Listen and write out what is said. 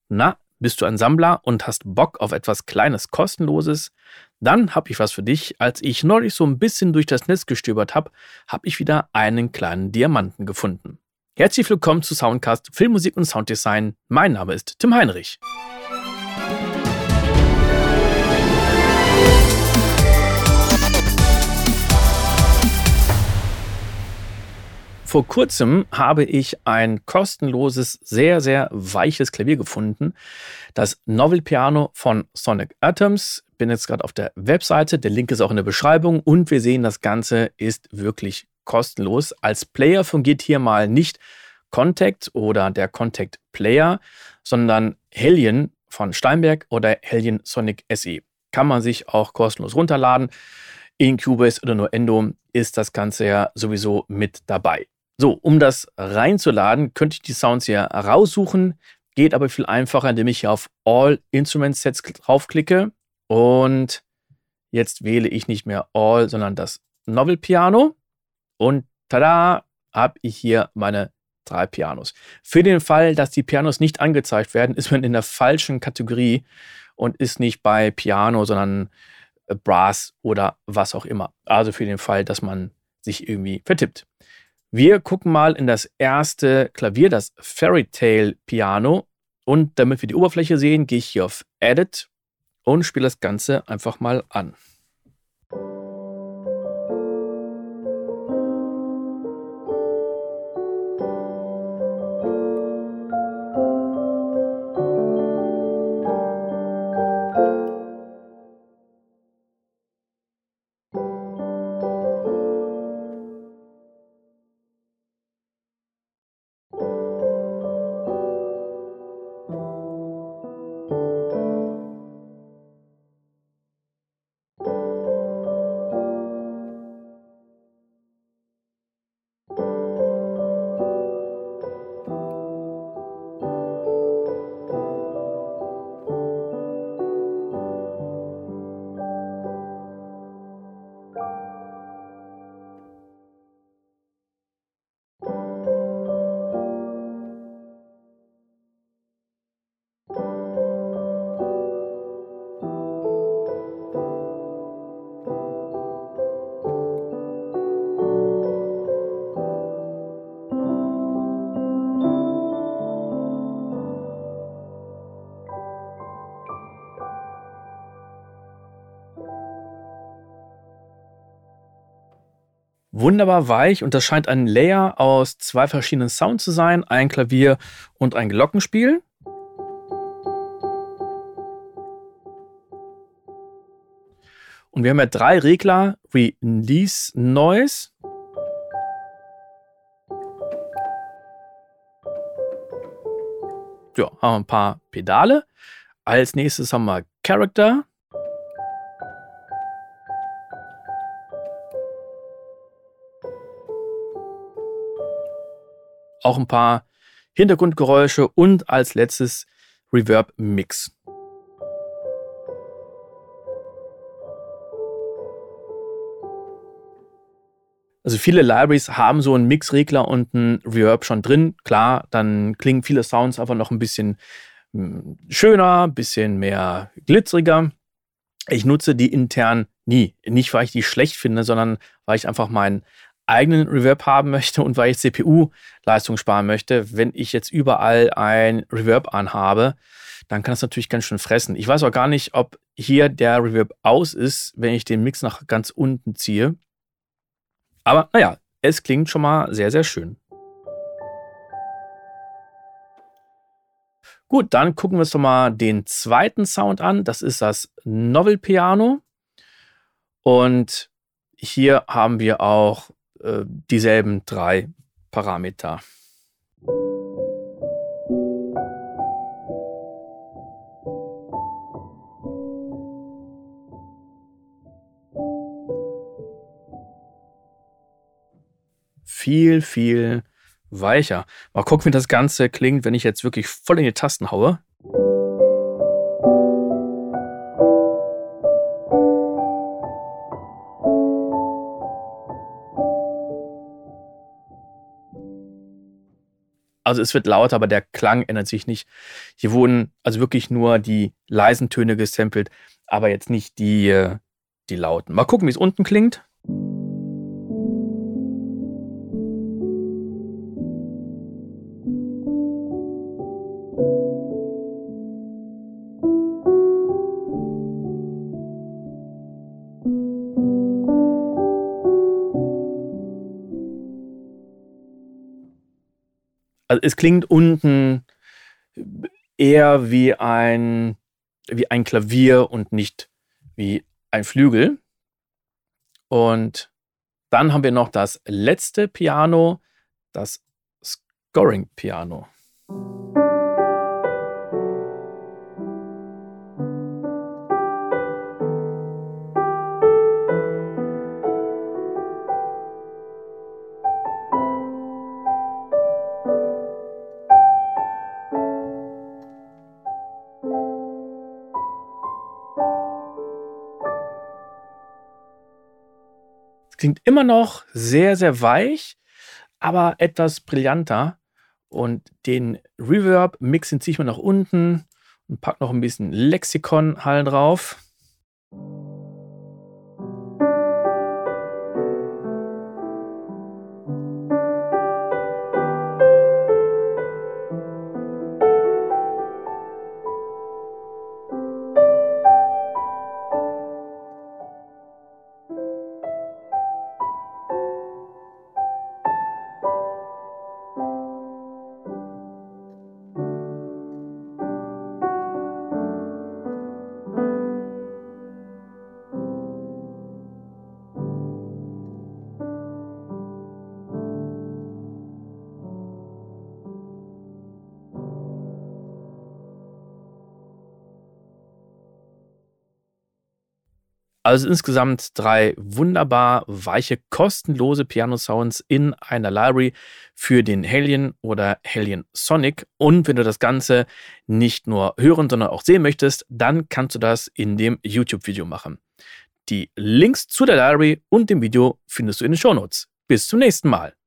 Na, bist du ein Sammler und hast Bock auf etwas Kleines Kostenloses? Dann habe ich was für dich. Als ich neulich so ein bisschen durch das Netz gestöbert habe, habe ich wieder einen kleinen Diamanten gefunden. Herzlich willkommen zu Soundcast Filmmusik und Sounddesign. Mein Name ist Tim Heinrich. Vor kurzem habe ich ein kostenloses, sehr, sehr weiches Klavier gefunden. Das Novel Piano von Sonic Atoms. Bin jetzt gerade auf der Webseite. Der Link ist auch in der Beschreibung. Und wir sehen, das Ganze ist wirklich kostenlos. Als Player fungiert hier mal nicht Contact oder der Contact Player, sondern Hellion von Steinberg oder Hellion Sonic SE. Kann man sich auch kostenlos runterladen. In Cubase oder Nuendo ist das Ganze ja sowieso mit dabei. So, um das reinzuladen, könnte ich die Sounds hier raussuchen. Geht aber viel einfacher, indem ich hier auf All Instrument Sets draufklicke. Und jetzt wähle ich nicht mehr All, sondern das Novel Piano. Und tada, habe ich hier meine 3 Pianos. Für den Fall, dass die Pianos nicht angezeigt werden, ist man in der falschen Kategorie und ist nicht bei Piano, sondern Brass oder was auch immer. Also für den Fall, dass man sich irgendwie vertippt. Wir gucken mal in das erste Klavier, das Fairy Tale Piano. Und damit wir die Oberfläche sehen, gehe ich hier auf Edit und spiele das Ganze einfach mal an. Wunderbar weich und das scheint ein Layer aus 2 verschiedenen Sounds zu sein, ein Klavier und ein Glockenspiel. Und wir haben ja 3 Regler, Release Noise, ja, haben wir ein paar Pedale. Als nächstes haben wir Character. Auch ein paar Hintergrundgeräusche und als letztes Reverb Mix. Also viele Libraries haben so einen Mixregler und einen Reverb schon drin. Klar, dann klingen viele Sounds einfach noch ein bisschen schöner, ein bisschen mehr glitzeriger. Ich nutze die intern nie. Nicht, weil ich die schlecht finde, sondern weil ich einfach meinen eigenen Reverb haben möchte und weil ich CPU-Leistung sparen möchte. Wenn ich jetzt überall ein Reverb anhabe, dann kann das natürlich ganz schön fressen. Ich weiß auch gar nicht, ob hier der Reverb aus ist, wenn ich den Mix nach ganz unten ziehe. Aber naja, es klingt schon mal sehr, sehr schön. Gut, dann gucken wir uns doch mal den zweiten Sound an. Das ist das Novel Piano. Und hier haben wir auch dieselben 3 Parameter. Viel, viel weicher. Mal gucken, wie das Ganze klingt, wenn ich jetzt wirklich voll in die Tasten haue. Also es wird lauter, aber der Klang ändert sich nicht. Hier wurden also wirklich nur die leisen Töne gesampelt, aber jetzt nicht die lauten. Mal gucken, wie es unten klingt. Also es klingt unten eher wie ein Klavier und nicht wie ein Flügel. Und dann haben wir noch das letzte Piano, das Scoring-Piano. Klingt immer noch sehr, sehr weich, aber etwas brillanter. Und den Reverb-Mix ziehe ich mal nach unten und packe noch ein bisschen Lexikon-Hall drauf. Also insgesamt 3 wunderbar weiche, kostenlose Piano-Sounds in einer Library für den Halion oder Halion Sonic. Und wenn du das Ganze nicht nur hören, sondern auch sehen möchtest, dann kannst du das in dem YouTube-Video machen. Die Links zu der Library und dem Video findest du in den Shownotes. Bis zum nächsten Mal.